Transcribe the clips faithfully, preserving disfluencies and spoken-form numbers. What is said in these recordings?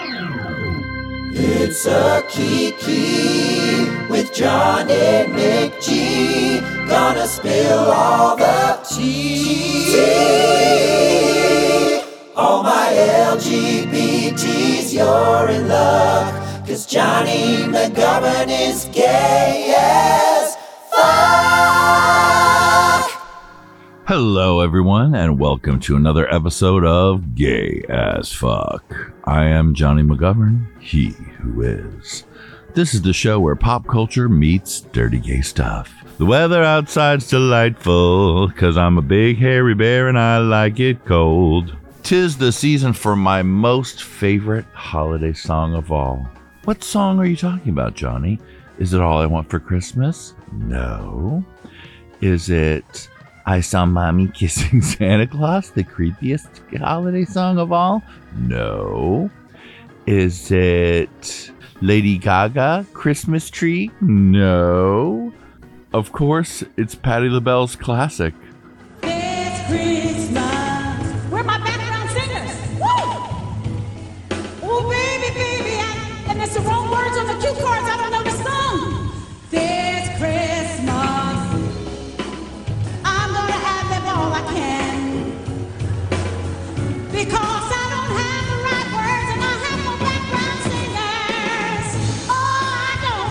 It's a Kiki with Johnny McGee. Gonna spill all the tea. All my L G B Ts, you're in luck. Cause Johnny McGovern is gay as fuck. Hello everyone, and welcome to another episode of Gay as Fuck. I am Johnny McGovern, he who is. This is the show where pop culture meets dirty gay stuff. The weather outside's delightful, cause I'm a big hairy bear and I like it cold. 'Tis the season for my most favorite holiday song of all. What song are you talking about, Johnny? Is it All I Want for Christmas? No. Is it I Saw Mommy Kissing Santa Claus, the creepiest holiday song of all? No. Is it Lady Gaga, Christmas Tree? No. Of course, it's Patti LaBelle's classic. It's Christmas. Where are my background singers? Woo! Oh, baby, baby. I, and there's the wrong words on the cue cards. I don't know the song. This Christmas, I'm going to have them all I can. Because I don't have the right words and I have no background singers. Oh, I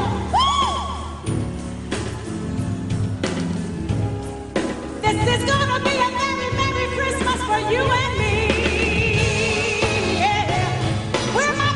don't. Woo! This is gonna be a merry, merry Christmas for you and me. Yeah. Where my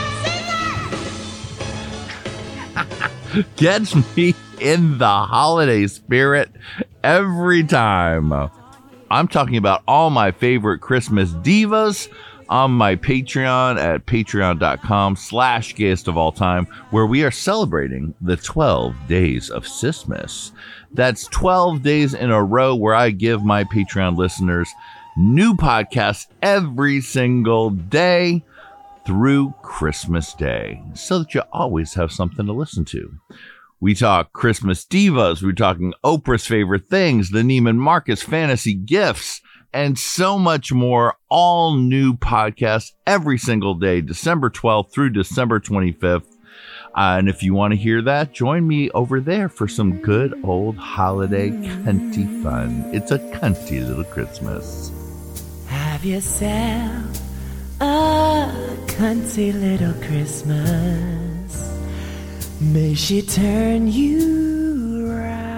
background singer? Gets me in the holiday spirit every time. I'm talking about all my favorite Christmas divas on my Patreon at patreon.com slash gayest of all time, where we are celebrating the twelve days of Sismas. That's twelve days in a row where I give my Patreon listeners new podcasts every single day through Christmas Day, so that you always have something to listen to. We talk Christmas divas, we're talking Oprah's favorite things, the Neiman Marcus fantasy gifts, and so much more. All new podcasts every single day, December twelfth through December twenty-fifth. Uh, and if you want to hear that, join me over there for some good old holiday cunty fun. It's a cunty little Christmas. Have yourself a cunty little Christmas. May she turn you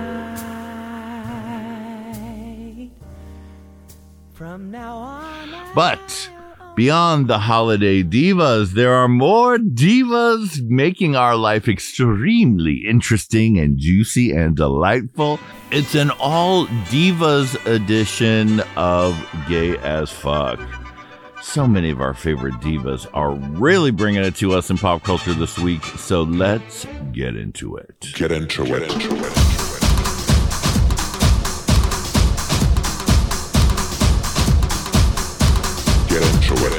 right from now on. But beyond the holiday divas, there are more divas making our life extremely interesting and juicy and delightful. It's an all divas edition of Gay as Fuck. So many of our favorite divas are really bringing it to us in pop culture this week, so let's get into it. Get into it. Get into it. Get into it.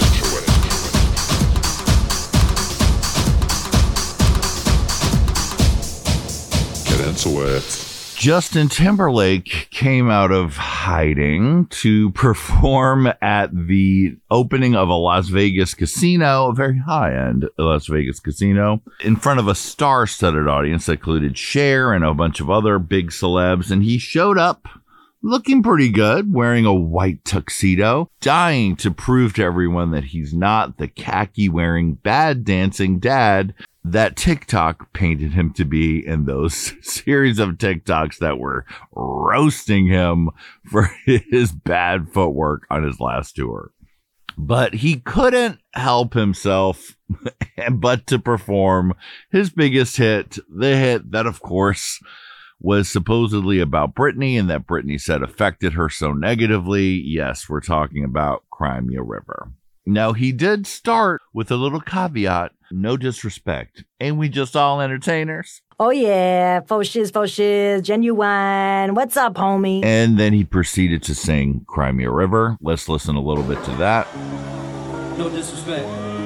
Get into it. Justin Timberlake came out of hiding to perform at the opening of a Las Vegas casino, a very high-end Las Vegas casino, in front of a star-studded audience that included Cher and a bunch of other big celebs. And he showed up looking pretty good, wearing a white tuxedo, dying to prove to everyone that he's not the khaki-wearing, bad-dancing dad that TikTok painted him to be in those series of TikToks that were roasting him for his bad footwork on his last tour. But he couldn't help himself but to perform his biggest hit, the hit that, of course, was supposedly about Britney and that Britney said affected her so negatively. Yes, we're talking about Cry Me a River. Now, he did start with a little caveat, no disrespect. Ain't we just all entertainers? Oh, yeah, faux shiz, faux shiz, genuine. What's up, homie? And then he proceeded to sing Cry Me a River. Let's listen a little bit to that. No disrespect.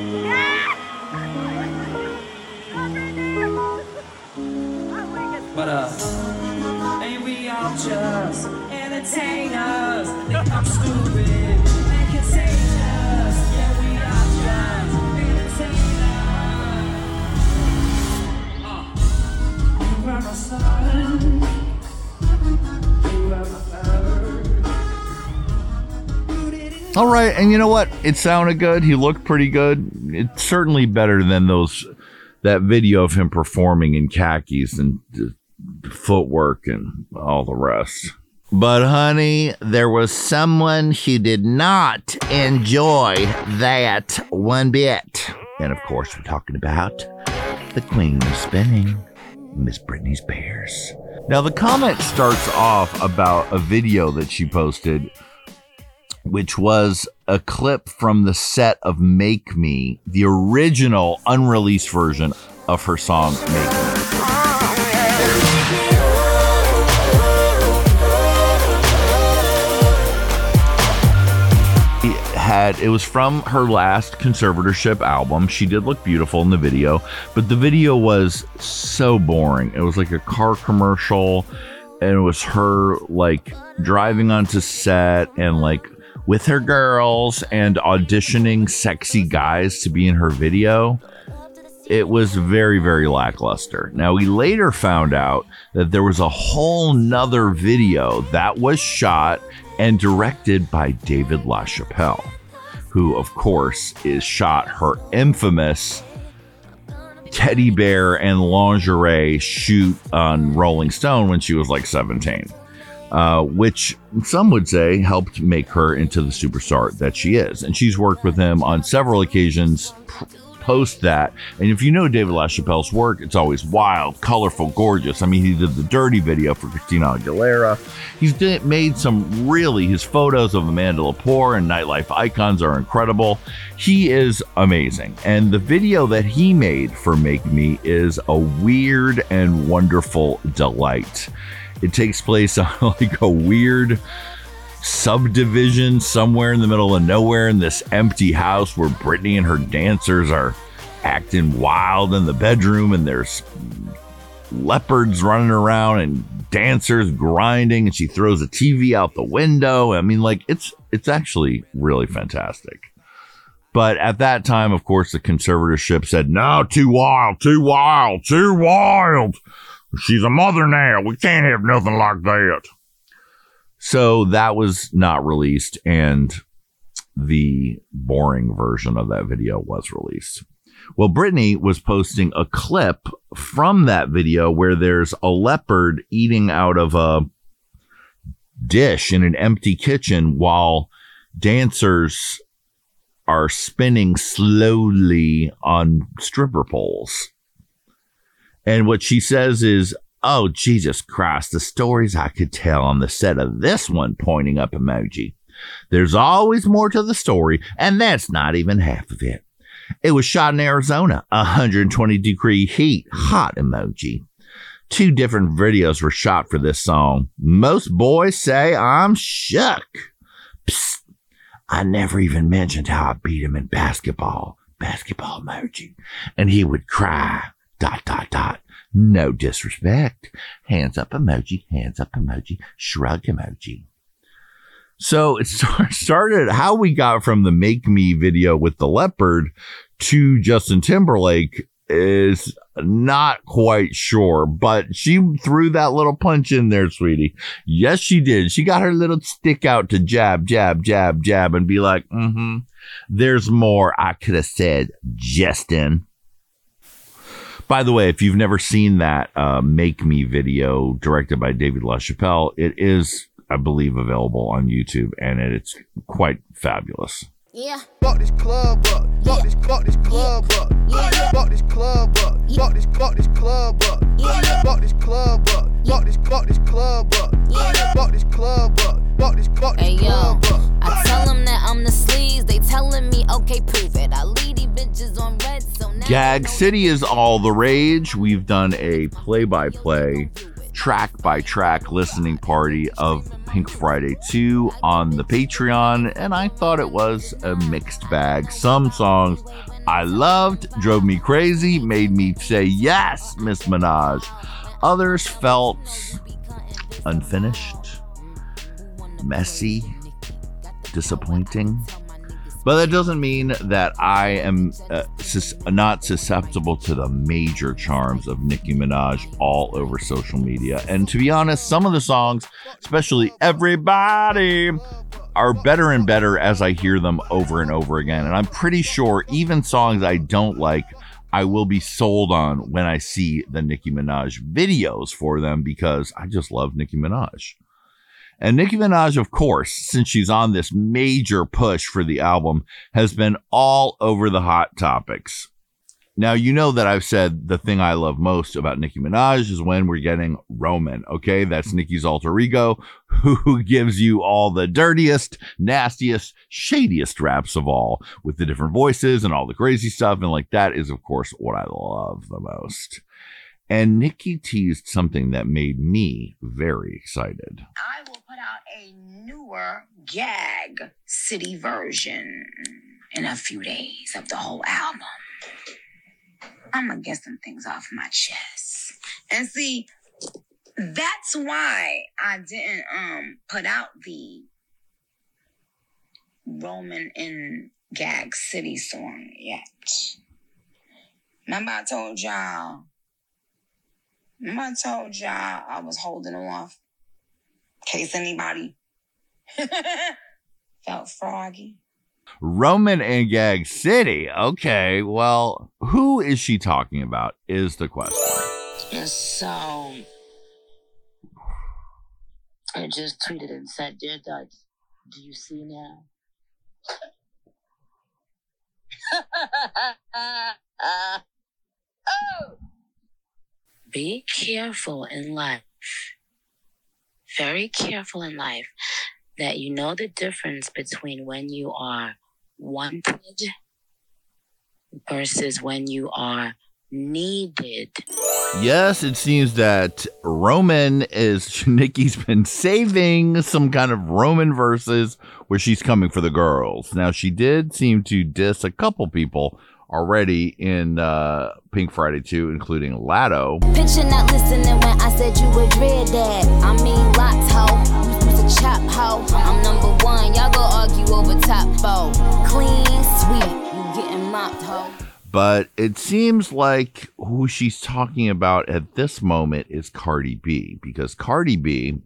But, uh, ain't we all just entertainers? Think I'm stupid. They can say us. Yeah, we are just entertainers. All right, and you know what? It sounded good. He looked pretty good. It's certainly better than those that video of him performing in khakis and uh, footwork and all the rest. But honey, there was someone who did not enjoy that one bit. And of course, we're talking about the queen of spinning, Miss Britney Spears. Now, the comment starts off about a video that she posted, which was a clip from the set of Make Me, the original unreleased version of her song Make Me. It had it was from her last conservatorship album. She did look beautiful in the video, but the video was so boring. It was like a car commercial, and it was her like driving onto set and like with her girls and auditioning sexy guys to be in her video. It was very, very lackluster. Now, we later found out that there was a whole nother video that was shot and directed by David LaChapelle, who, of course, is shot her infamous teddy bear and lingerie shoot on Rolling Stone when she was like seventeen. Uh, which some would say helped make her into the superstar that she is. And she's worked with him on several occasions pr- post that. And if you know David LaChapelle's work, it's always wild, colorful, gorgeous. I mean, he did the Dirty video for Christina Aguilera. He's did, made some really, his photos of Amanda Lepore and nightlife icons are incredible. He is amazing. And the video that he made for Make Me is a weird and wonderful delight. It takes place on like a weird subdivision somewhere in the middle of nowhere in this empty house where Britney and her dancers are acting wild in the bedroom, and there's leopards running around and dancers grinding, and she throws a T V out the window. I mean, like, it's it's actually really fantastic. But at that time, of course, the conservatorship said, no, too wild, too wild, too wild. She's a mother now. We can't have nothing like that. So that was not released, and the boring version of that video was released. Well, Britney was posting a clip from that video where there's a leopard eating out of a dish in an empty kitchen while dancers are spinning slowly on stripper poles. And what she says is, oh, Jesus Christ, the stories I could tell on the set of this one, pointing up emoji. There's always more to the story, and that's not even half of it. It was shot in Arizona, one hundred twenty degree heat, hot emoji. Two different videos were shot for this song. Most boys say I'm shook. Psst, I never even mentioned how I beat him in basketball. Basketball emoji. And he would cry. Dot, dot, dot. No disrespect. Hands up emoji, hands up emoji, shrug emoji. So it started how we got from the Make Me video with the leopard to Justin Timberlake is not quite sure, but she threw that little punch in there, sweetie. Yes, she did. She got her little stick out to jab, jab, jab, jab, and be like, mm-hmm, there's more I could have said, Justin. By the way, if you've never seen that uh, Make Me video directed by David LaChapelle, it is, I believe, available on YouTube, and it's quite fabulous. Yeah. Fuck this club up. Fuck this, fuck this club up. Yeah. Fuck this club up. Fuck this, fuck this club up. Yeah. Fuck this club up. Fuck this, fuck this club up. Yeah. Fuck this club up. Fuck this, fuck this club up. I tell them that I'm the sleaze. They telling me, okay, prove it. I lead these bitches on red, so now. Gag City is all the rage. We've done a play-by-play, track-by-track listening party of Pink Friday two on the Patreon, and I thought it was a mixed bag. Some songs I loved, drove me crazy, made me say yes, Miss Minaj. Others felt unfinished, messy, disappointing. But that doesn't mean that I am uh, sus- not susceptible to the major charms of Nicki Minaj all over social media. And to be honest, some of the songs, especially Everybody, are better and better as I hear them over and over again. And I'm pretty sure even songs I don't like, I will be sold on when I see the Nicki Minaj videos for them, because I just love Nicki Minaj. And Nicki Minaj, of course, since she's on this major push for the album, has been all over the hot topics. Now, you know that I've said the thing I love most about Nicki Minaj is when we're getting Roman, okay? That's Nicki's alter ego, who gives you all the dirtiest, nastiest, shadiest raps of all, with the different voices and all the crazy stuff. And like, that is, of course, what I love the most. And Nicki teased something that made me very excited. I will put out a newer Gag City version in a few days of the whole album. I'm gonna get some things off my chest. And see, that's why I didn't um put out the Roman in Gag City song yet. Remember I told y'all, remember I told y'all I was holding off in case anybody felt froggy. Roman and Gag City. Okay, well, who is she talking about is the question. And so, I just tweeted and said, "Dear Dykes, do you see now?" Oh. Be careful in life. Very careful in life that you know the difference between when you are wanted versus when you are needed. Yes, it seems that Roman is, Nicki's been saving some kind of Roman verses where she's coming for the girls. Now, she did seem to diss a couple people already in uh, Pink Friday two, including Latto. Picture not listening when I said you were dread dad. I mean lots, ho. Was a chop, ho. I'm number one. Y'all go argue over top four. Clean, sweet. You getting mopped, ho. But it seems like who she's talking about at this moment is Cardi B, because Cardi B,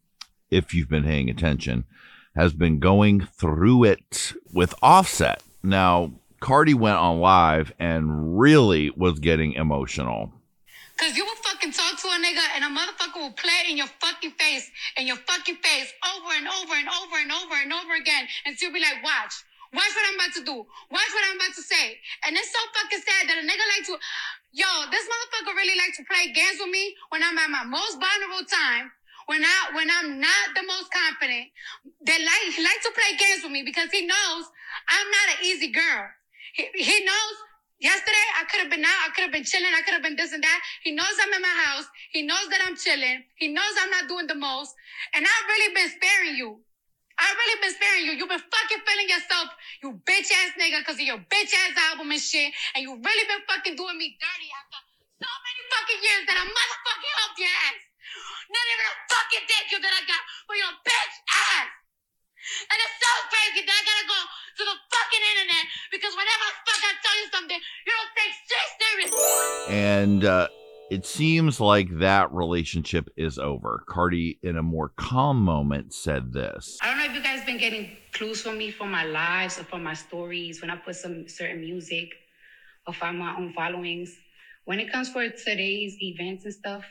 if you've been paying attention, has been going through it with Offset. Now, Cardi went on live and really was getting emotional. Cause you will fucking talk to a nigga and a motherfucker will play in your fucking face, in your fucking face, over and over and over and over and over again. And so you'll be like, watch. Watch what I'm about to do. Watch what I'm about to say. And it's so fucking sad that a nigga like to, yo, this motherfucker really like to play games with me when I'm at my most vulnerable time, when I when I'm not the most confident. They like he like to play games with me because he knows I'm not an easy girl. He he knows yesterday I could have been out, I could have been chilling, I could have been this and that. He knows I'm in my house. He knows that I'm chilling. He knows I'm not doing the most. And I've really been sparing you. I've really been sparing you. You've been fucking feeling yourself, you bitch ass nigga, because of your bitch ass album and shit. And you really been fucking doing me dirty after so many fucking years that I motherfucking helped your ass. Not even a fucking thank you that I got for your bitch ass. And it's so crazy that I gotta go to the fucking internet because whenever the fuck I tell you something, you don't take shit serious. And uh, it seems like that relationship is over. Cardi, in a more calm moment, said this. I don't know if you guys been getting clues from me from my lives or from my stories when I put some certain music or find my own followings. When it comes for today's events and stuff,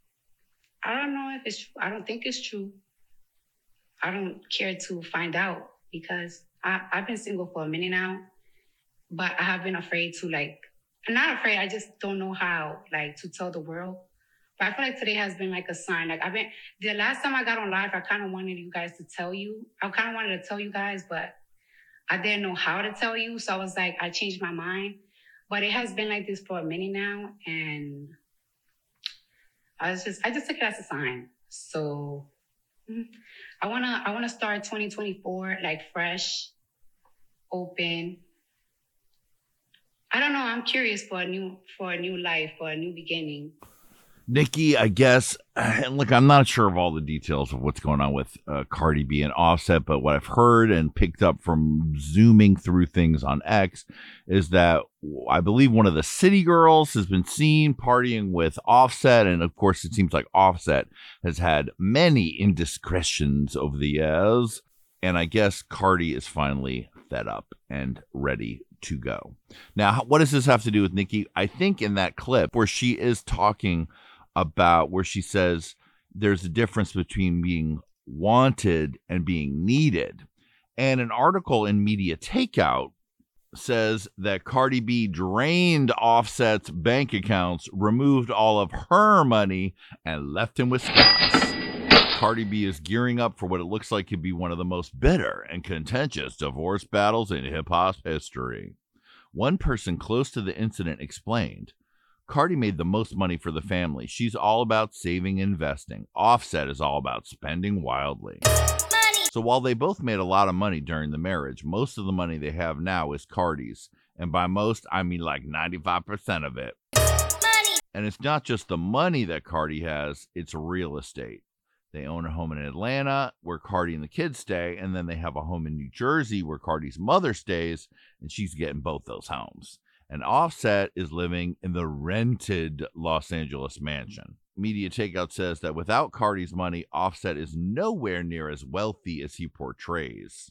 I don't know if it's true. I don't think it's true. I don't care to find out because I, I've been single for a minute now, but I have been afraid to like, I'm not afraid. I just don't know how like to tell the world. But I feel like today has been like a sign. Like I've been, the last time I got on live, I kind of wanted you guys to tell you. I kind of wanted to tell you guys, but I didn't know how to tell you. So I was like, I changed my mind. But it has been like this for a minute now. And I was just, I just took it as a sign. So I want to, I want to start twenty twenty-four like fresh, open. I don't know. I'm curious for a new, for a new life, for a new beginning. Nicki, I guess, and look, I'm not sure of all the details of what's going on with uh, Cardi B and Offset, but what I've heard and picked up from zooming through things on X is that I believe one of the City Girls has been seen partying with Offset, and of course, it seems like Offset has had many indiscretions over the years. And I guess Cardi is finally fed up and ready to go. Now, what does this have to do with Nicki? I think in that clip where she is talking about, where she says there's a difference between being wanted and being needed. And an article in Media Takeout says that Cardi B drained Offset's bank accounts, removed all of her money, and left him with scraps. Cardi B is gearing up for what it looks like could be one of the most bitter and contentious divorce battles in hip-hop history. One person close to the incident explained, Cardi made the most money for the family. She's all about saving and investing. Offset is all about spending wildly. Money. So while they both made a lot of money during the marriage, most of the money they have now is Cardi's. And by most, I mean like ninety-five percent of it. Money. And it's not just the money that Cardi has, it's real estate. They own a home in Atlanta where Cardi and the kids stay, and then they have a home in New Jersey where Cardi's mother stays, and she's getting both those homes. And Offset is living in the rented Los Angeles mansion. Media Takeout says that without Cardi's money, Offset is nowhere near as wealthy as he portrays.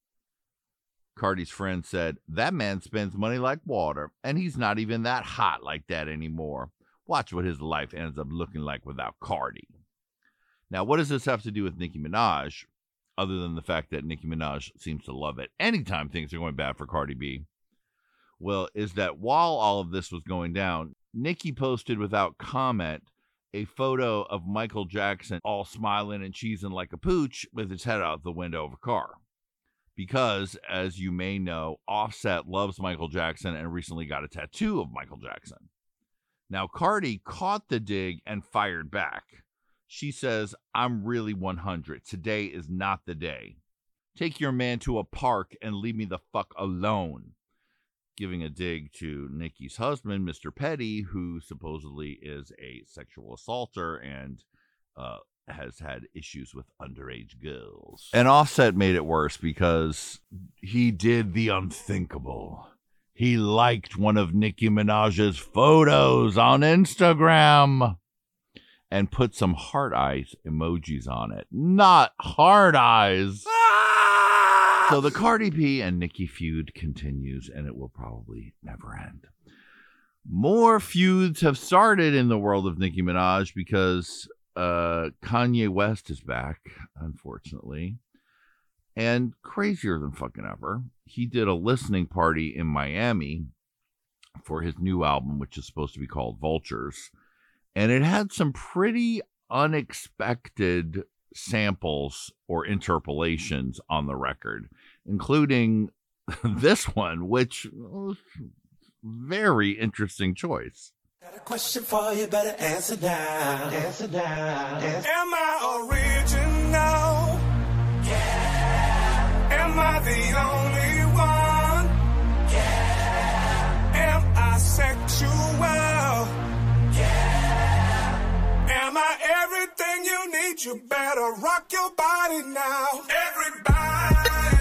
Cardi's friend said, that man spends money like water, and he's not even that hot like that anymore. Watch what his life ends up looking like without Cardi. Now, what does this have to do with Nicki Minaj, other than the fact that Nicki Minaj seems to love it anytime things are going bad for Cardi B? Well, is that while all of this was going down, Nicki posted without comment a photo of Michael Jackson all smiling and cheesing like a pooch with his head out the window of a car. Because, as you may know, Offset loves Michael Jackson and recently got a tattoo of Michael Jackson. Now, Cardi caught the dig and fired back. She says, I'm really one hundred. Today is not the day. Take your man to a park and leave me the fuck alone. Giving a dig to Nicki's husband, Mister Petty, who supposedly is a sexual assaulter and uh, has had issues with underage girls. And Offset made it worse because he did the unthinkable. He liked one of Nicki Minaj's photos on Instagram and put some heart eyes emojis on it. Not hard eyes. Ah! So the Cardi B and Nicki feud continues, and it will probably never end. More feuds have started in the world of Nicki Minaj because uh, Kanye West is back, unfortunately. And crazier than fucking ever, he did a listening party in Miami for his new album, which is supposed to be called Vultures. And it had some pretty unexpected samples or interpolations on the record, including this one, which was a very interesting choice. Got a question for you, better answer now. Answer now. Answer. Am I original? Yeah. Am I the only one? Yeah. Am I sexual? Am I everything you need? You better rock your body now. Everybody.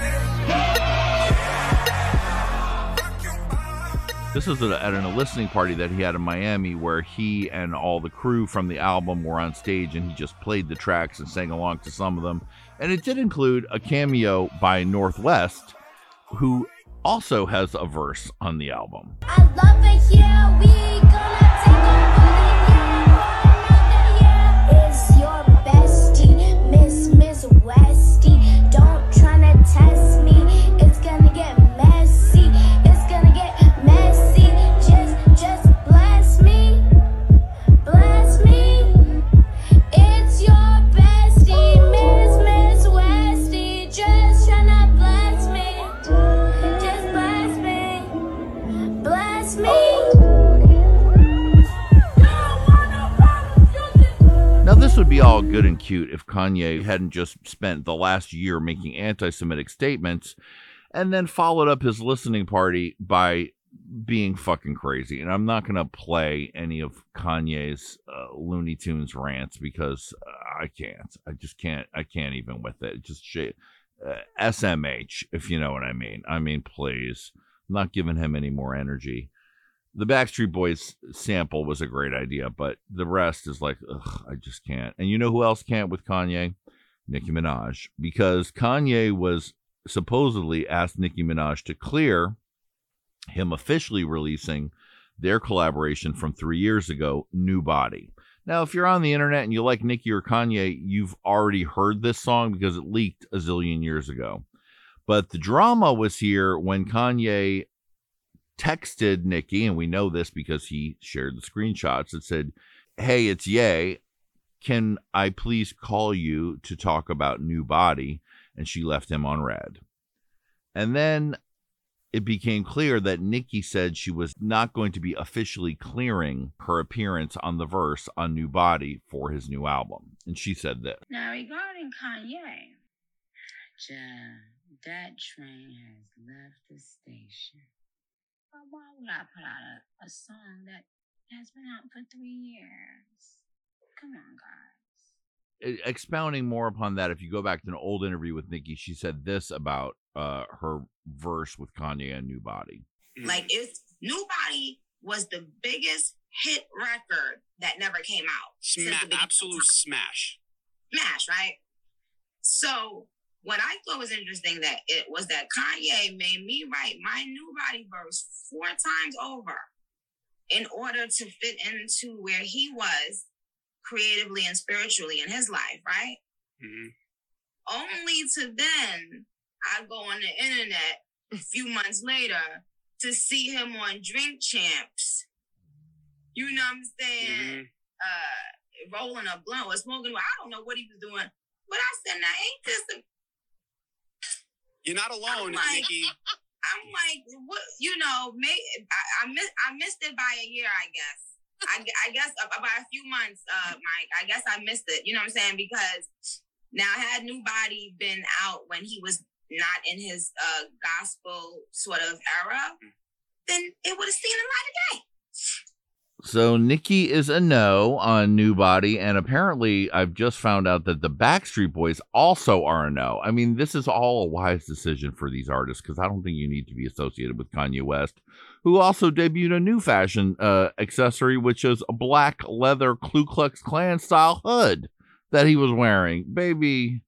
Rock your body. This is a, at a listening party that he had in Miami where he and all the crew from the album were on stage and he just played the tracks and sang along to some of them. And it did include a cameo by Northwest, who also has a verse on the album. I love it here. We gonna take over the your bestie, Miss Miss Westy. Don't tryna test me. It's gonna get messy. It's gonna get messy. Just, just bless me. Bless me. It's your bestie, Miss Miss Westy. Just tryna bless me. Just bless me. Bless me. Now, this would be all good and cute if Kanye hadn't just spent the last year making anti-Semitic statements and then followed up his listening party by being fucking crazy. And I'm not going to play any of Kanye's uh, Looney Tunes rants because uh, I can't. I just can't. I can't even with it. Just shit. Uh, S M H, if you know what I mean. I mean, please. I'm not giving him any more energy. The Backstreet Boys sample was a great idea, but the rest is like, ugh, I just can't. And you know who else can't with Kanye? Nicki Minaj, because Kanye was supposedly asked Nicki Minaj to clear him officially releasing their collaboration from three years ago, New Body. Now, if you're on the internet and you like Nicki or Kanye, you've already heard this song because it leaked a zillion years ago. But the drama was here when Kanye texted Nicki, and we know this because he shared the screenshots. It said, "Hey, it's Ye. Can I please call you to talk about New Body?" And she left him on red. And then it became clear that Nicki said she was not going to be officially clearing her appearance on the verse on New Body for his new album. And she said this. Now, regarding Kanye, ja, that train has left the station. But why would I put out a, a song that has been out for three years? Come on, guys. Expounding more upon that, if you go back to an old interview with Nicki, she said this about uh, her verse with Kanye and New Body. Like, it's New Body was the biggest hit record that never came out. Sma- absolute smash. Smash, right? So what I thought was interesting that it was that Kanye made me write my New Body verse four times over in order to fit into where he was creatively and spiritually in his life, right? Mm-hmm. Only to then I go on the internet a few months later to see him on Drink Champs. You know what I'm saying? Mm-hmm. Uh, rolling a blunt or smoking. I don't know what he was doing, but I said, "Now ain't this a?" You're not alone, like, Nicki. I'm like, what? You know, may, I, I missed I missed it by a year, I guess. I, I guess uh, by a few months, uh, Mike. I guess I missed it. You know what I'm saying? Because now, had New Body been out when he was not in his uh, gospel sort of era, then it would have seen a light of day. So Nicki is a no on New Body, and apparently I've just found out that the Backstreet Boys also are a no. I mean, this is all a wise decision for these artists because I don't think you need to be associated with Kanye West, who also debuted a new fashion uh, accessory, which is a black leather Ku Klux Klan style hood that he was wearing. Baby,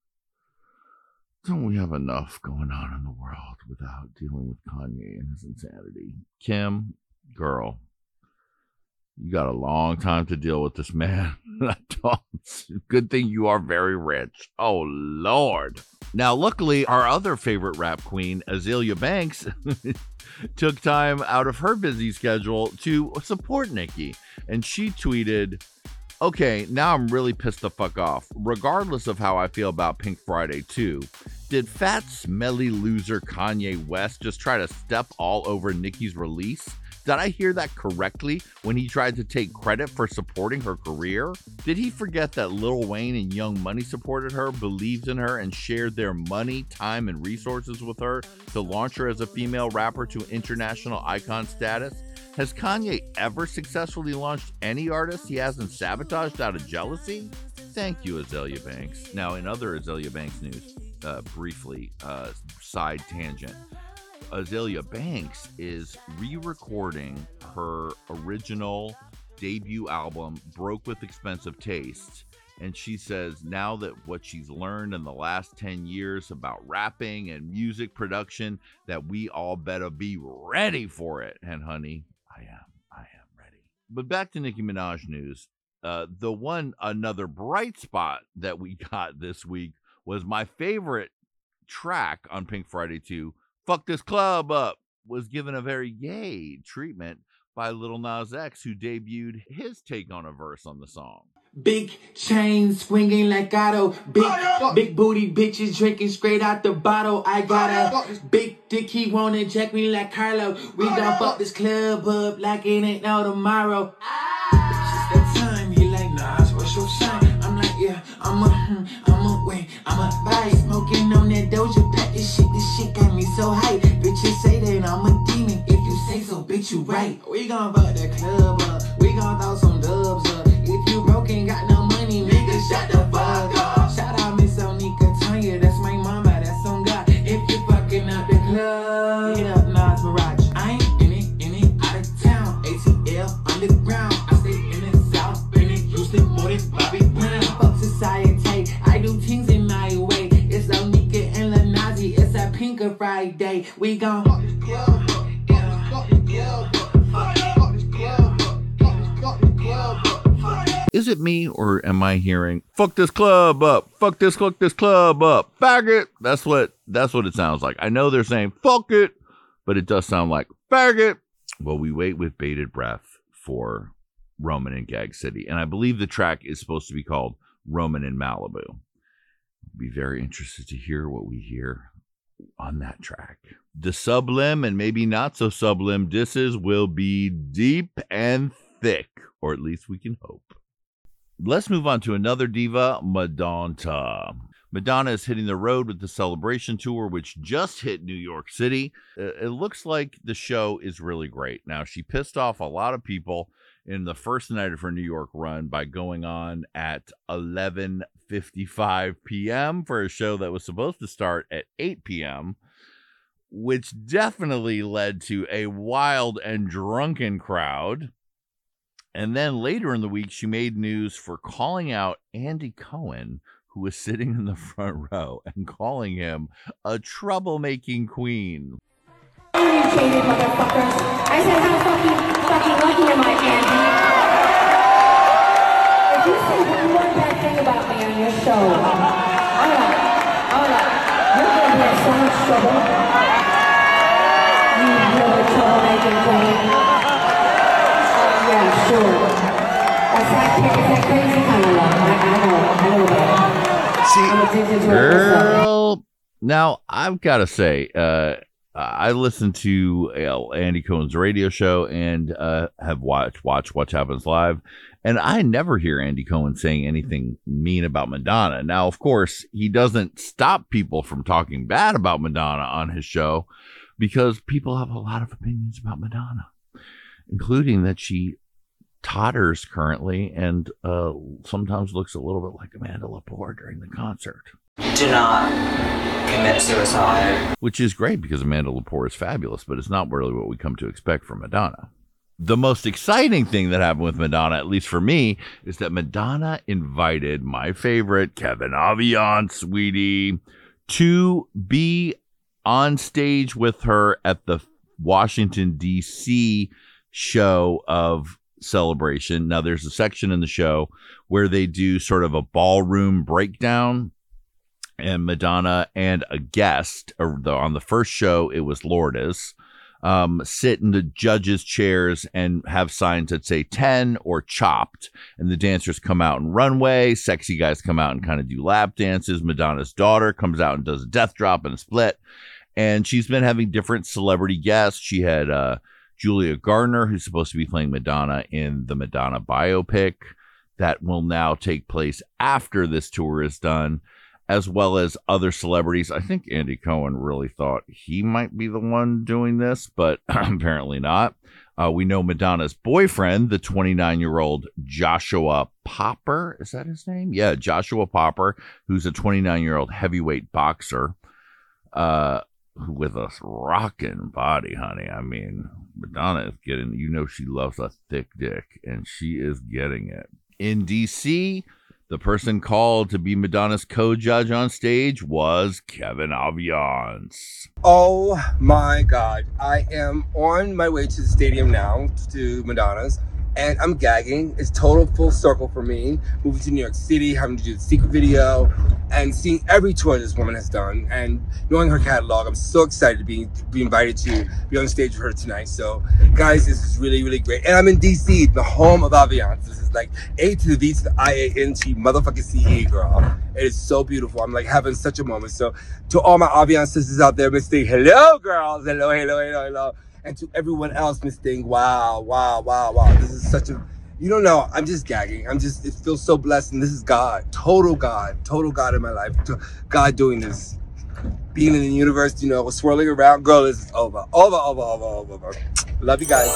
don't we have enough going on in the world without dealing with Kanye and his insanity? Kim, girl, you got a long time to deal with this man. Good thing you are very rich. Oh, Lord. Now, luckily, our other favorite rap queen, Azealia Banks, took time out of her busy schedule to support Nicki. And she tweeted, "Okay, now I'm really pissed the fuck off. Regardless of how I feel about Pink Friday two, did fat, smelly loser Kanye West just try to step all over Nicki's release? Did I hear that correctly when he tried to take credit for supporting her career? Did he forget that Lil Wayne and Young Money supported her, believed in her, and shared their money, time, and resources with her to launch her as a female rapper to international icon status? Has Kanye ever successfully launched any artist he hasn't sabotaged out of jealousy? Thank you, Azealia Banks." Now, in other Azealia Banks news, uh, briefly, uh, side tangent. Azealia Banks is re-recording her original debut album, Broke with Expensive Taste. And she says now that what she's learned in the last ten years about rapping and music production, that we all better be ready for it. And honey, I am. I am ready. But back to Nicki Minaj news. Uh, the one, another bright spot that we got this week was my favorite track on Pink Friday two, Fuck This Club Up, was given a very gay treatment by Lil Nas X, who debuted his take on a verse on the song. Big chain swinging like Otto. Big, big booty bitches drinking straight out the bottle. I got a big dick, he wanna inject me like Carlo. We gon' fuck this club up like it ain't no tomorrow. Ah. It's that time, he like, Nas, what's your sign? I'm like, yeah, I'm a, hmm, I'm a wait, I'm a vibe. Smoking on that Doja Cat, this shit, this shit got me so hype. Bitches say that I'm a demon, if you say so, bitch, you right. We gon' fuck that club up, we gon' throw some dubs up. If you broke and got no money, nigga, shut the fuck up. Shout out Miss Onika Tanya, that's my mama, that's on God. If you fucking up the club, hit up Nas Mirage. I ain't in it, in it, out of town. A T L, underground. I stay in the South, in it, Houston, more than Bobby Brown. Fuck society, I do things in my like day. We gon' fuck this club up. Fuck this club up. Fuck this club up. Fuck this club up. Is it me, or am I hearing "fuck this club up, fuck this, fuck this club up, faggot"? That's what that's what it sounds like. I know they're saying "fuck it," but it does sound like "faggot." Well, we wait with bated breath for Roman in Gag City, and I believe the track is supposed to be called Roman in Malibu. I'll be very interested to hear what we hear on that track. The sublim and maybe not so sublim disses will be deep and thick, or at least we can hope. Let's move on to another diva, Madonna. Madonna is hitting the road with the Celebration Tour, which just hit New York City. It looks like the show is really great. Now, she pissed off a lot of people in the first night of her New York run by going on at eleven fifty-five p.m. for a show that was supposed to start at eight p.m., which definitely led to a wild and drunken crowd. And then later in the week, she made news for calling out Andy Cohen, who was sitting in the front row, and calling him a troublemaking queen. Uneducated motherfuckers. I said, how fucking, fucking lucky am I, Andy? If you say one more bad thing about me on your show, alright, alright, you're gonna be in so much trouble. You little troublemaking queen. Yeah, sure. That's that, it's that crazy kind of love. I, I know, I know about it. See, I'm addicted to it myself. Girl, now I've got to say, uh, I listened to uh, Andy Cohen's radio show and uh, have watched watch What Happens Live, and I never hear Andy Cohen saying anything mean about Madonna. Now, of course, he doesn't stop people from talking bad about Madonna on his show, because people have a lot of opinions about Madonna, including that she totters currently and uh, sometimes looks a little bit like Amanda Lepore during the concert. Do not commit suicide. Which is great, because Amanda Lepore is fabulous, but it's not really what we come to expect from Madonna. The most exciting thing that happened with Madonna, at least for me, is that Madonna invited my favorite, Kevin Aviance, sweetie, to be on stage with her at the Washington, D C show of Celebration. Now, there's a section in the show where they do sort of a ballroom breakdown, and Madonna and a guest, or the, on the first show, it was Lourdes, um, sit in the judges' chairs and have signs that say ten or chopped, and the dancers come out in runway, sexy guys come out and kind of do lap dances. Madonna's daughter comes out and does a death drop and a split, and she's been having different celebrity guests. She had uh Julia Gardner, who's supposed to be playing Madonna in the Madonna biopic that will now take place after this tour is done, as well as other celebrities. I think Andy Cohen really thought he might be the one doing this, but apparently not. Uh, we know Madonna's boyfriend, the twenty-nine-year-old Joshua Popper. Is that his name? Yeah, Joshua Popper, who's a twenty-nine-year-old heavyweight boxer uh, with a rocking body, honey. I mean, Madonna is getting, you know, she loves a thick dick, and she is getting it. In D C, the person called to be Madonna's co-judge on stage was Kevin Aviance. Oh my God. I am on my way to the stadium now, to Madonna's, and I'm gagging. It's total full circle for me. Moving to New York City, having to do the secret video, and seeing every tour this woman has done, and knowing her catalog. I'm so excited to be, be invited to be on stage with her tonight. So, guys, this is really, really great. And I'm in D C, the home of Aviance. This is like A to the V to the I A N T motherfucking C E, girl. It is so beautiful. I'm like having such a moment. So, to all my Aviance sisters out there, Miss Thing, hello, girls. Hello, hello, hello, hello. And to everyone else, Miss Thing, wow, wow, wow, wow. This is such a, you don't know, I'm just gagging. I'm just, it feels so blessed. And this is God, total God, total God in my life. God doing this. Being in the universe, you know, swirling around. Girl, this is over, over, over, over, over, over. Love you guys.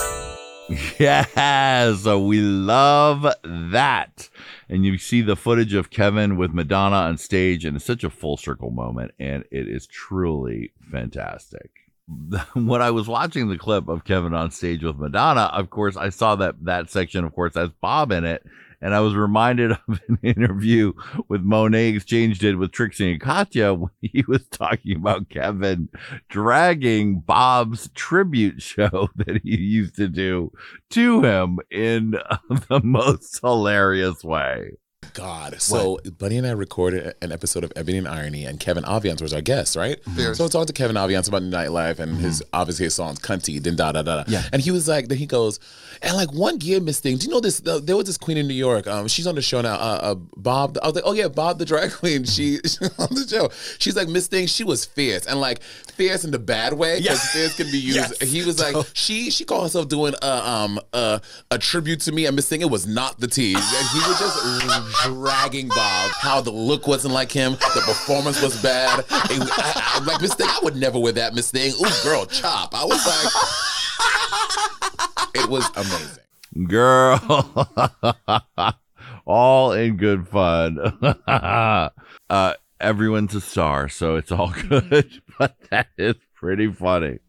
Yeah, so we love that. And you see the footage of Kevin with Madonna on stage, and it's such a full circle moment, and it is truly fantastic. When I was watching the clip of Kevin on stage with Madonna, of course, I saw that that section, of course, has Bob in it. And I was reminded of an interview with Monet Exchange did with Trixie and Katya when he was talking about Kevin dragging Bob's tribute show that he used to do to him in the most hilarious way. God. So what? Buddy and I recorded an episode of Ebony and Irony, and Kevin Aviance was our guest, right? Mm-hmm. So I talked to Kevin Aviance about nightlife and mm-hmm. his obviously his songs Cunty, then da da da da. Yeah. And he was like, then he goes, and like one gear miss thing. Do you know this? Uh, there was this queen in New York. Um, she's on the show now. Uh, uh Bob. I was like, oh yeah, Bob the drag queen. She she's on the show. She's like Miss Thing. She was fierce and like fierce in the bad way because yes. fierce can be used. Yes. He was like, she she called herself doing a um uh, a tribute to me, and Miss Thing. It was not the tea. And he was just dragging Bob. How the look wasn't like him. The performance was bad. It, I, I, like Miss Thing, I would never wear that, Miss Thing. Ooh, girl, chop. I was like, it was amazing. Girl, all in good fun. uh, everyone's a star, so it's all good. But that is pretty funny.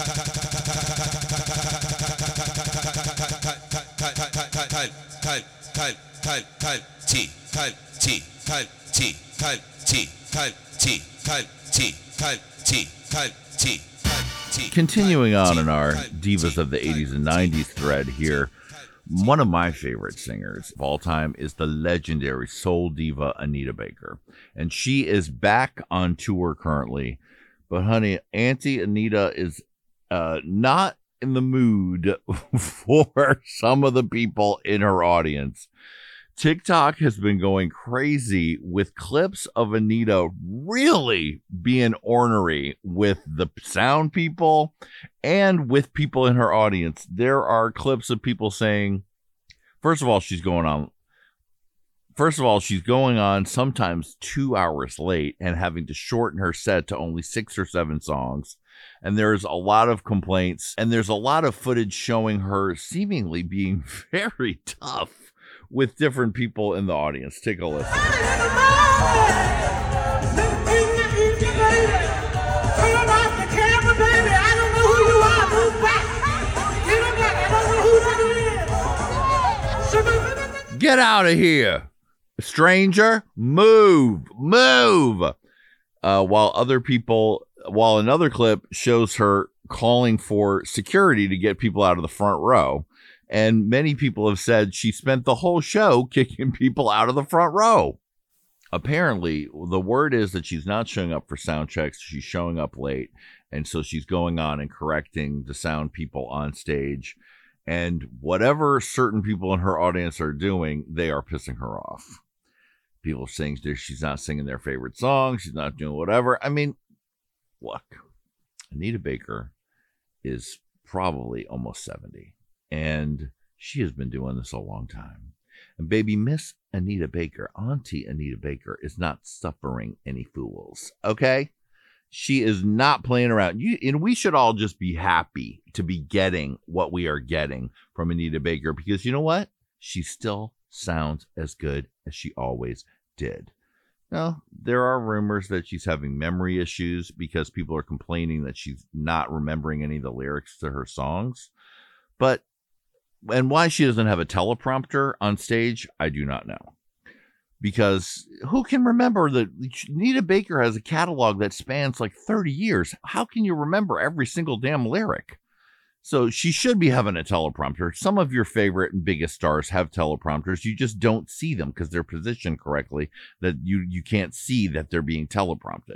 T, cut, T, cut, T, cut, T, cut, T, cut, T, cut, T, cut, T, cut, T. Continuing on in our Divas of the eighties and nineties thread here, one of my favorite singers of all time is the legendary soul diva Anita Baker. And she is back on tour currently. But honey, Auntie Anita is uh, not in the mood for some of the people in her audience. TikTok has been going crazy with clips of Anita really being ornery with the sound people and with people in her audience. There are clips of people saying, first of all, she's going on. First of all, she's going on sometimes two hours late and having to shorten her set to only six or seven songs. And there's a lot of complaints, and there's a lot of footage showing her seemingly being very tough with different people in the audience. Take a listen. Get out of here, stranger. Move, move. Uh, while other people, while another clip shows her calling for security to get people out of the front row. And many people have said she spent the whole show kicking people out of the front row. Apparently, the word is that she's not showing up for sound checks. She's showing up late. And so she's going on and correcting the sound people on stage. And whatever certain people in her audience are doing, they are pissing her off. People saying she's not singing their favorite song. She's not doing whatever. I mean, look, Anita Baker is probably almost seventy. And she has been doing this a long time. And baby, Miss Anita Baker, Auntie Anita Baker, is not suffering any fools, okay? She is not playing around. You, and we should all just be happy to be getting what we are getting from Anita Baker, because you know what? She still sounds as good as she always did. Now, there are rumors that she's having memory issues because people are complaining that she's not remembering any of the lyrics to her songs. But And why she doesn't have a teleprompter on stage, I do not know. Because who can remember that Anita Baker has a catalog that spans like thirty years? How can you remember every single damn lyric? So she should be having a teleprompter. Some of your favorite and biggest stars have teleprompters. You just don't see them because they're positioned correctly, that you, you can't see that they're being teleprompted.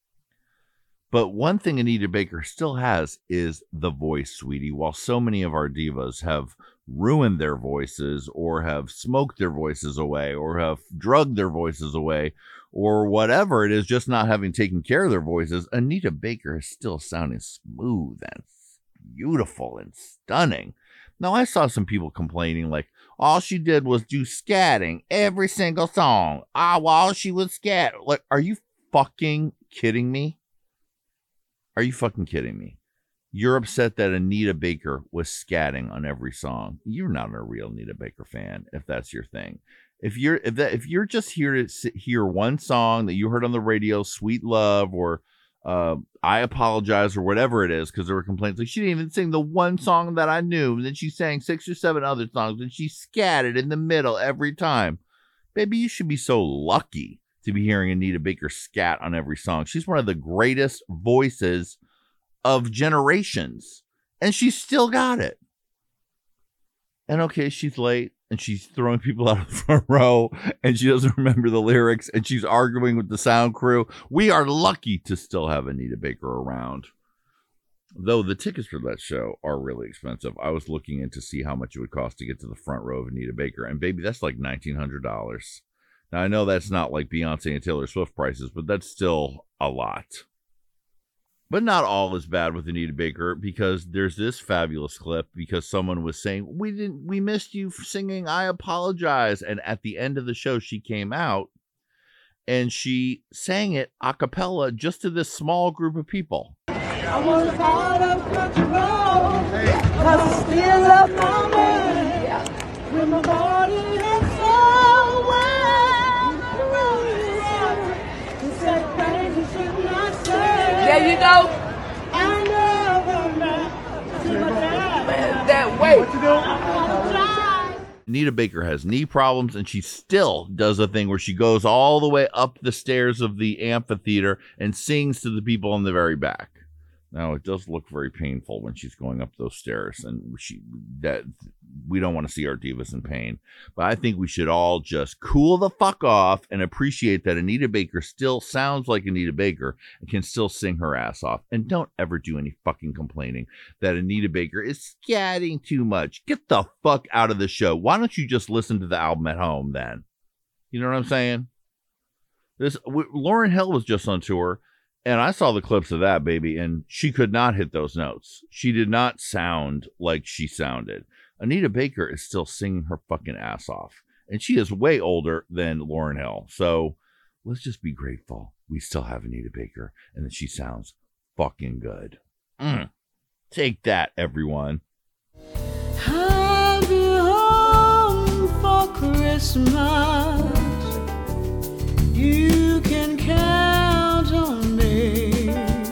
But one thing Anita Baker still has is the voice, sweetie. While so many of our divas have ruined their voices or have smoked their voices away or have drugged their voices away or whatever it is, just not having taken care of their voices, Anita Baker is still sounding smooth and beautiful and stunning. Now, I saw some people complaining like, all she did was do scatting every single song. Ah, while she was scat. Like, are you fucking kidding me? Are you fucking kidding me? You're upset that Anita Baker was scatting on every song. You're not a real Anita Baker fan if that's your thing. If you're if that if you're just here to sit, hear one song that you heard on the radio, Sweet Love, or uh, I Apologize or whatever it is, because there were complaints like she didn't even sing the one song that I knew. And then she sang six or seven other songs and she scattered in the middle every time. Baby, you should be so lucky to be hearing Anita Baker scat on every song. She's one of the greatest voices of generations, and she's still got it. And okay, she's late, and she's throwing people out of the front row, and she doesn't remember the lyrics, and she's arguing with the sound crew. We are lucky to still have Anita Baker around. Though the tickets for that show are really expensive. I was looking in to see how much it would cost to get to the front row of Anita Baker, and baby, that's like nineteen hundred dollars. Now, I know that's not like Beyonce and Taylor Swift prices, but that's still a lot. But not all is bad with Anita Baker, because there's this fabulous clip because someone was saying, we didn't, we missed you singing I Apologize. And at the end of the show, she came out and she sang it a cappella just to this small group of people. I was out of control, cause I still love my man, with my body and soul. Yeah, you know, I never met that way. Anita Baker has knee problems, and she still does a thing where she goes all the way up the stairs of the amphitheater and sings to the people in the very back. Now, it does look very painful when she's going up those stairs, and she that we don't want to see our divas in pain. But I think we should all just cool the fuck off and appreciate that Anita Baker still sounds like Anita Baker and can still sing her ass off. And don't ever do any fucking complaining that Anita Baker is scatting too much. Get the fuck out of the show. Why don't you just listen to the album at home then? You know what I'm saying? This w- Lauryn Hill was just on tour. And I saw the clips of that, baby, and she could not hit those notes. She did not sound like she sounded. Anita Baker is still singing her fucking ass off. And she is way older than Lauryn Hill. So let's just be grateful we still have Anita Baker and that she sounds fucking good. Mm. Take that, everyone. Have you home for Christmas? You can count on me.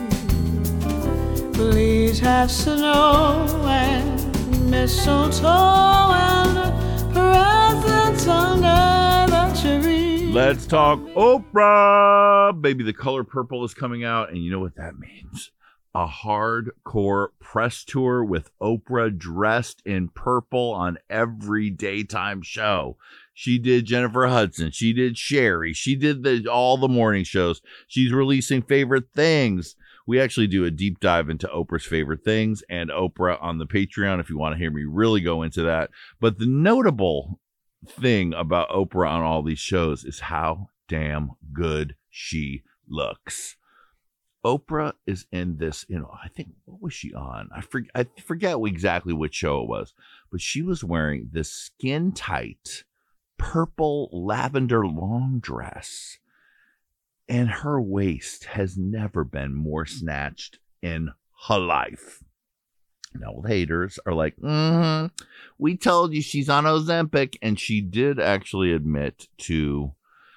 Please have snow and mistletoe and presents under the tree. Let's talk Oprah. Baby, The Color Purple is coming out, and you know what that means. A hardcore press tour with Oprah dressed in purple on every daytime show. She did Jennifer Hudson. She did Sherry. She did the all the morning shows. She's releasing Favorite Things. We actually do a deep dive into Oprah's favorite things and Oprah on the Patreon if you want to hear me really go into that. But the notable thing about Oprah on all these shows is how damn good she looks. Oprah is in this, you know, I think, what was she on? I, for, I forget exactly which show it was, but she was wearing this skin tight purple lavender long dress, and her waist has never been more snatched in her life. Now, old haters are like, mm-hmm, we told you she's on Ozempic, and she did actually admit to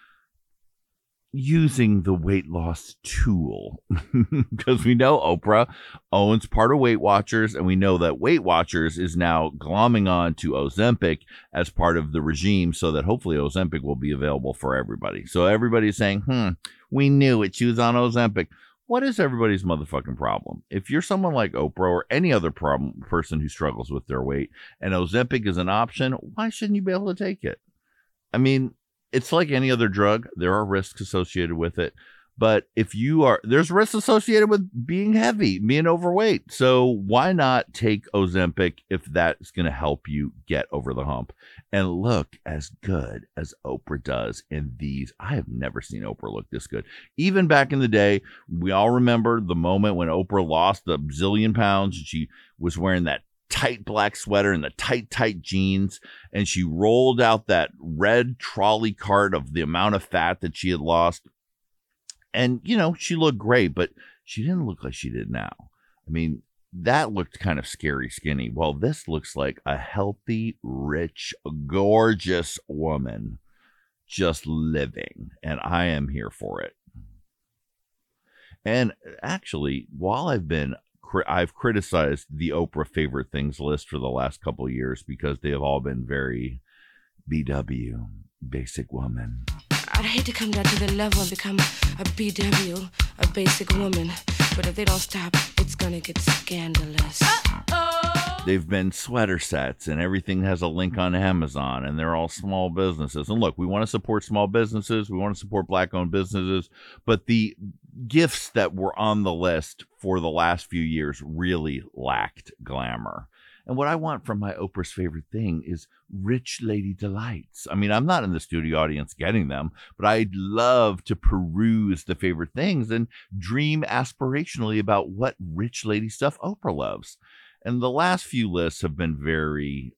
using the weight loss tool, because we know Oprah owns part of Weight Watchers, and we know that Weight Watchers is now glomming on to Ozempic as part of the regime, so that hopefully Ozempic will be available for everybody. So everybody's saying, hmm, we knew it. She was on Ozempic. What is everybody's motherfucking problem? If you're someone like Oprah or any other problem person who struggles with their weight and Ozempic is an option, why shouldn't you be able to take it? I mean, it's like any other drug. There are risks associated with it. But if you are, there's risks associated with being heavy, being overweight. So why not take Ozempic if that's going to help you get over the hump and look as good as Oprah does in these? I have never seen Oprah look this good. Even back in the day, we all remember the moment when Oprah lost the zillion pounds. She was wearing that tight black sweater and the tight, tight jeans. And she rolled out that red trolley cart of the amount of fat that she had lost. And, you know, she looked great, but she didn't look like she did now. I mean, that looked kind of scary skinny. Well, this looks like a healthy, rich, gorgeous woman just living. And I am here for it. And actually, while I've been, I've criticized the Oprah favorite things list for the last couple of years because they have all been very B W, basic woman. I'd hate to come down to the level and become a B W, a basic woman. But if they don't stop, it's gonna get scandalous. Uh-oh. They've been sweater sets and everything has a link on Amazon and they're all small businesses. And look, we want to support small businesses. We want to support black-owned businesses. But the gifts that were on the list for the last few years really lacked glamour. And what I want from my Oprah's favorite thing is rich lady delights. I mean, I'm not in the studio audience getting them, but I'd love to peruse the favorite things and dream aspirationally about what rich lady stuff Oprah loves. And the last few lists have been very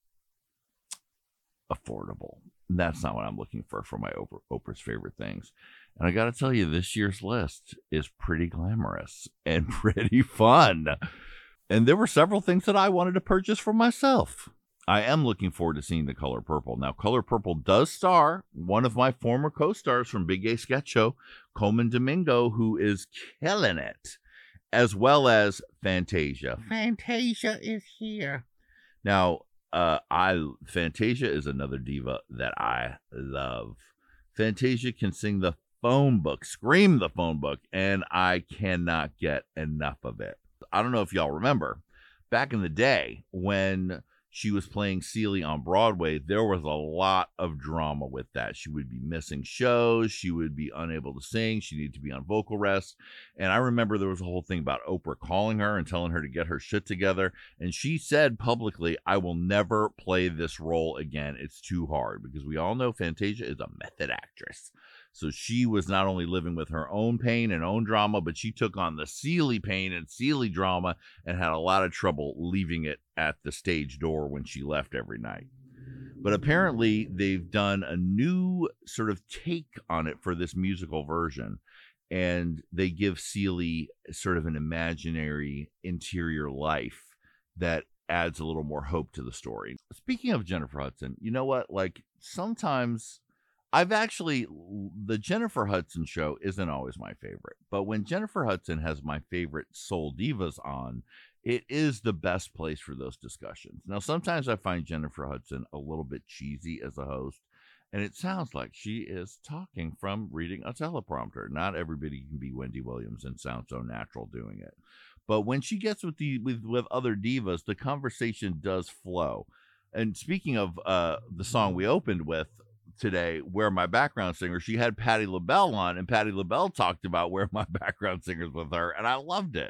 affordable. That's not what I'm looking for for my Oprah, Oprah's favorite things. And I got to tell you, this year's list is pretty glamorous and pretty fun. And there were several things that I wanted to purchase for myself. I am looking forward to seeing The Color Purple. Now, Color Purple does star one of my former co-stars from Big Gay Sketch Show, Coleman Domingo, who is killing it, as well as Fantasia. Fantasia is here. Now, uh, I Fantasia is another diva that I love. Fantasia can sing the phone book, scream the phone book, and I cannot get enough of it. I don't know if y'all remember, back in the day when she was playing Celie on Broadway, there was a lot of drama with that. She would be missing shows. She would be unable to sing. She needed to be on vocal rest. And I remember there was a whole thing about Oprah calling her and telling her to get her shit together. And she said publicly, I will never play this role again. It's too hard, because we all know Fantasia is a method actress. So she was not only living with her own pain and own drama, but she took on the Celie pain and Celie drama and had a lot of trouble leaving it at the stage door when she left every night. But apparently they've done a new sort of take on it for this musical version. And they give Celie sort of an imaginary interior life that adds a little more hope to the story. Speaking of Jennifer Hudson, you know what? Like, sometimes I've actually, the Jennifer Hudson show isn't always my favorite, but when Jennifer Hudson has my favorite soul divas on, it is the best place for those discussions. Now, sometimes I find Jennifer Hudson a little bit cheesy as a host, and it sounds like she is talking from reading a teleprompter. Not everybody can be Wendy Williams and sound so natural doing it. But when she gets with the with, with other divas, the conversation does flow. And speaking of uh, the song we opened with today, Where My Background Singer, she had Patti LaBelle on, and Patti LaBelle talked about Where My Background Singers with her, and I loved it.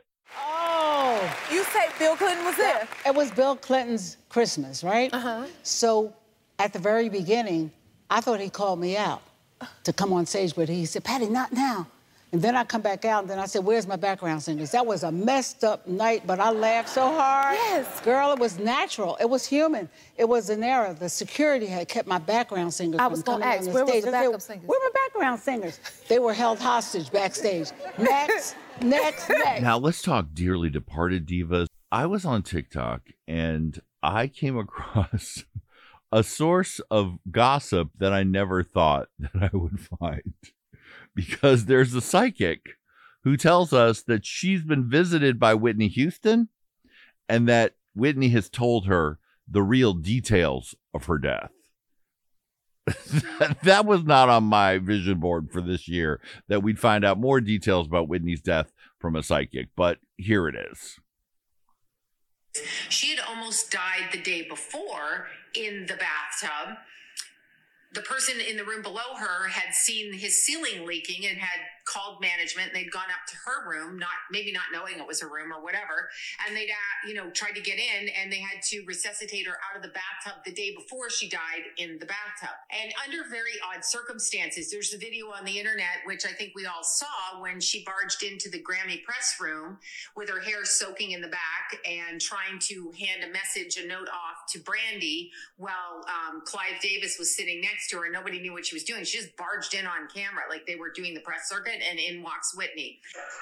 Oh, you say Bill Clinton was there? It was Bill Clinton's Christmas, right? Uh-huh. So at the very beginning, I thought he called me out to come on stage, but he said, Patti, not now. And then I come back out, and then I said, where's my background singers? That was a messed up night, but I laughed so hard. Yes. Girl, it was natural. It was human. It was an error. The security had kept my background singers I from was going coming to on ask, the where stage. was the I said, backup singers? Where were my background singers? They were held hostage backstage. Next, next, next. Now let's talk dearly departed divas. I was on TikTok and I came across a source of gossip that I never thought that I would find. Because there's a psychic who tells us that she's been visited by Whitney Houston and that Whitney has told her the real details of her death. That was not on my vision board for this year, that we'd find out more details about Whitney's death from a psychic, but here it is. She had almost died the day before in the bathtub. The person in the room below her had seen his ceiling leaking and had called management, and they'd gone up to her room, not maybe not knowing it was a room or whatever, and they'd uh, you know tried to get in, and they had to resuscitate her out of the bathtub the day before she died in the bathtub. And under very odd circumstances, there's a video on the internet, which I think we all saw, when she barged into the Grammy press room with her hair soaking in the back and trying to hand a message, a note off to Brandy, while um, Clive Davis was sitting next to her, and nobody knew what she was doing. She just barged in on camera like they were doing the press circuit, and in walks Whitney.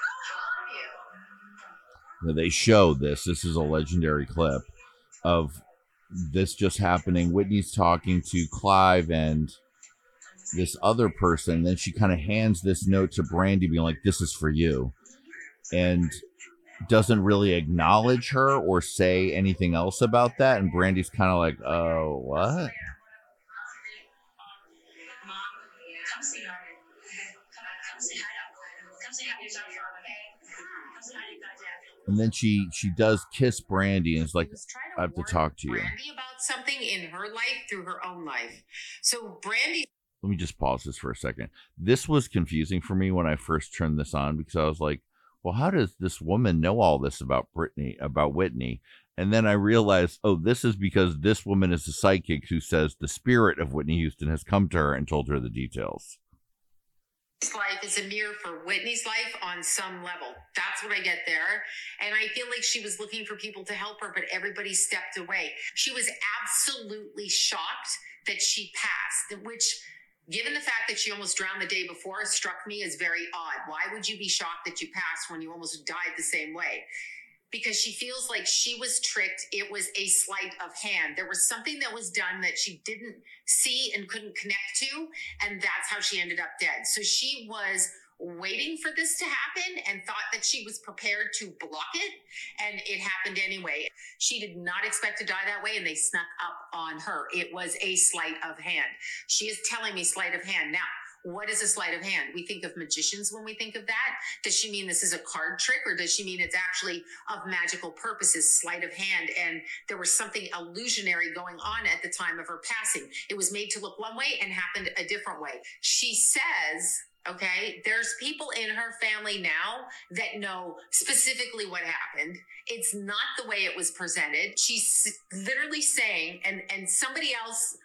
Now they show this. This is a legendary clip of this just happening. Whitney's talking to Clive and this other person. Then she kind of hands this note to Brandy, being like, this is for you. and doesn't really acknowledge her or say anything else about that. And Brandy's kind of like, oh, what? And then she she does kiss Brandy and is like, I have to talk to you. Brandy about something in her life through her own life. So Brandy. Let me just pause this for a second. This was confusing for me when I first turned this on because I was like, well, how does this woman know all this about Brittany, about Whitney? And then I realized, oh, this is because this woman is a psychic who says the spirit of Whitney Houston has come to her and told her the details. Life is a mirror for Whitney's life on some level. That's what I get there. And I feel like she was looking for people to help her, but everybody stepped away. She was absolutely shocked that she passed, which, given the fact that she almost drowned the day before, struck me as very odd. Why would you be shocked that you passed when you almost died the same way? Because she feels like she was tricked. It was a sleight of hand. There was something that was done that she didn't see and couldn't connect to, and that's how she ended up dead. So she was waiting for this to happen and thought that she was prepared to block it, and it happened anyway. She did not expect to die that way, and they snuck up on her. It was a sleight of hand. She is telling me sleight of hand. Now, what is a sleight of hand? We think of magicians when we think of that. Does she mean this is a card trick, or does she mean it's actually of magical purposes, sleight of hand, and there was something illusionary going on at the time of her passing? It was made to look one way and happened a different way. She says, okay, there's people in her family now that know specifically what happened. It's not the way it was presented. She's literally saying, and, and somebody else,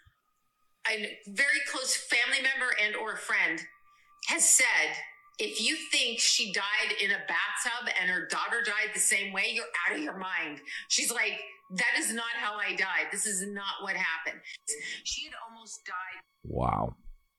a very close family member and or friend has said, if you think she died in a bathtub and her daughter died the same way, you're out of your mind. She's like, that is not how I died. This is not what happened. She had almost died. Wow.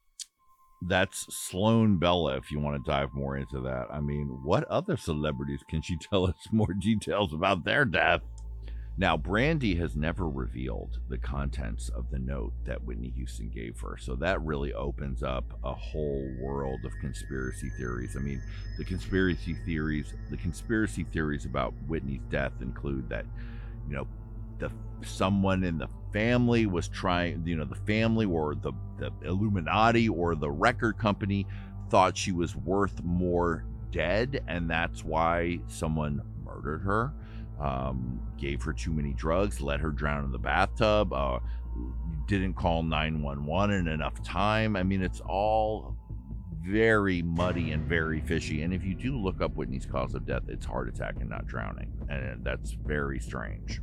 That's Sloan Bella, if you want to dive more into that. I mean, what other celebrities can she tell us more details about their death? Now, Brandy has never revealed the contents of the note that Whitney Houston gave her. So that really opens up a whole world of conspiracy theories. I mean, the conspiracy theories, the conspiracy theories about Whitney's death include that, you know, the someone in the family was trying, you know, the family or the, the Illuminati or the record company thought she was worth more dead, and that's why someone murdered her. Um, gave her too many drugs, let her drown in the bathtub, uh, didn't call nine one one in enough time. I mean, it's all very muddy and very fishy. And if you do look up Whitney's cause of death, it's heart attack and not drowning. And that's very strange.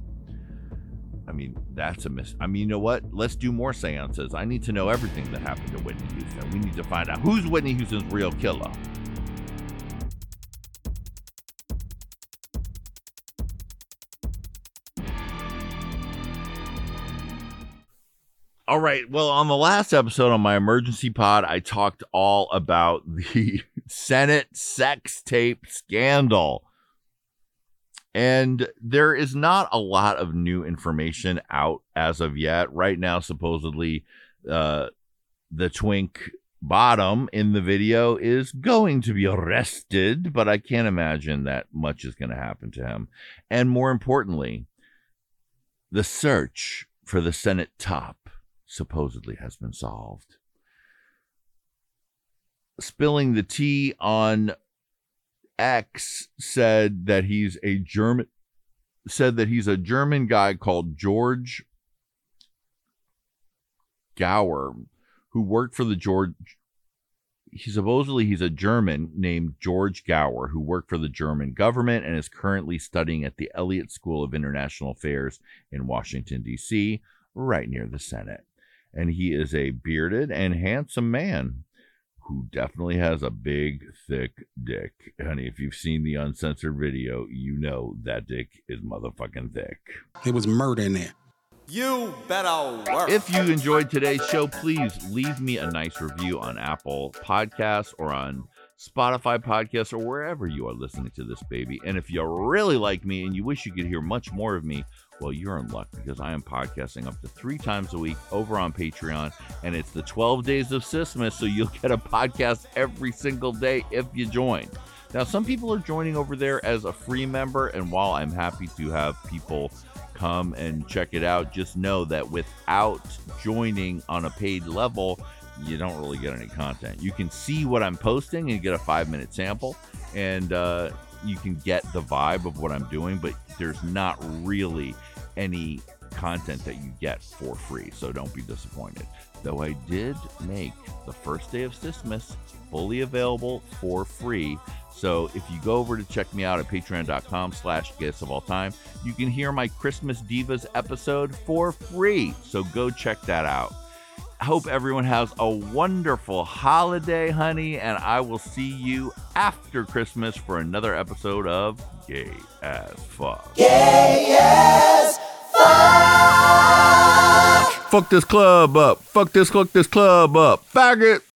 I mean, that's a miss. I mean, you know what? Let's do more seances. I need to know everything that happened to Whitney Houston. We need to find out who's Whitney Houston's real killer. All right. Well, on the last episode on my emergency pod, I talked all about the Senate sex tape scandal. And there is not a lot of new information out as of yet. Right now, supposedly, uh, the twink bottom in the video is going to be arrested, but I can't imagine that much is going to happen to him. And more importantly, the search for the Senate top supposedly has been solved. Spilling the tea on X said that he's a German said that he's a German guy called George Gower who worked for the George he supposedly he's a German named George Gower who worked for the German government and is currently studying at the Elliott School of International Affairs in Washington, D C, right near the Senate. And he is a bearded and handsome man who definitely has a big, thick dick. Honey, if you've seen the uncensored video, you know that dick is motherfucking thick. It was murder in there. You better work. If you enjoyed today's show, please leave me a nice review on Apple Podcasts or on Spotify Podcasts or wherever you are listening to this baby. And if you really like me and you wish you could hear much more of me, well, you're in luck because I am podcasting up to three times a week over on Patreon, and it's the twelve days of Sismas, so you'll get a podcast every single day if you join. Now, some people are joining over there as a free member, and while I'm happy to have people come and check it out, just know that without joining on a paid level, you don't really get any content. You can see what I'm posting and get a five minute sample, and uh, you can get the vibe of what I'm doing, but there's not really any content that you get for free, so don't be disappointed. Though I did make the first day of Sismas fully available for free. So if you go over to check me out at patreon.com slash gayest of all time, you can hear my Christmas Divas episode for free. So go check that out. I hope everyone has a wonderful holiday, honey, and I will see you after Christmas for another episode of Gay as Fuck. Gay as fuck. Fuck this club up. Fuck this, fuck this club up. Faggot.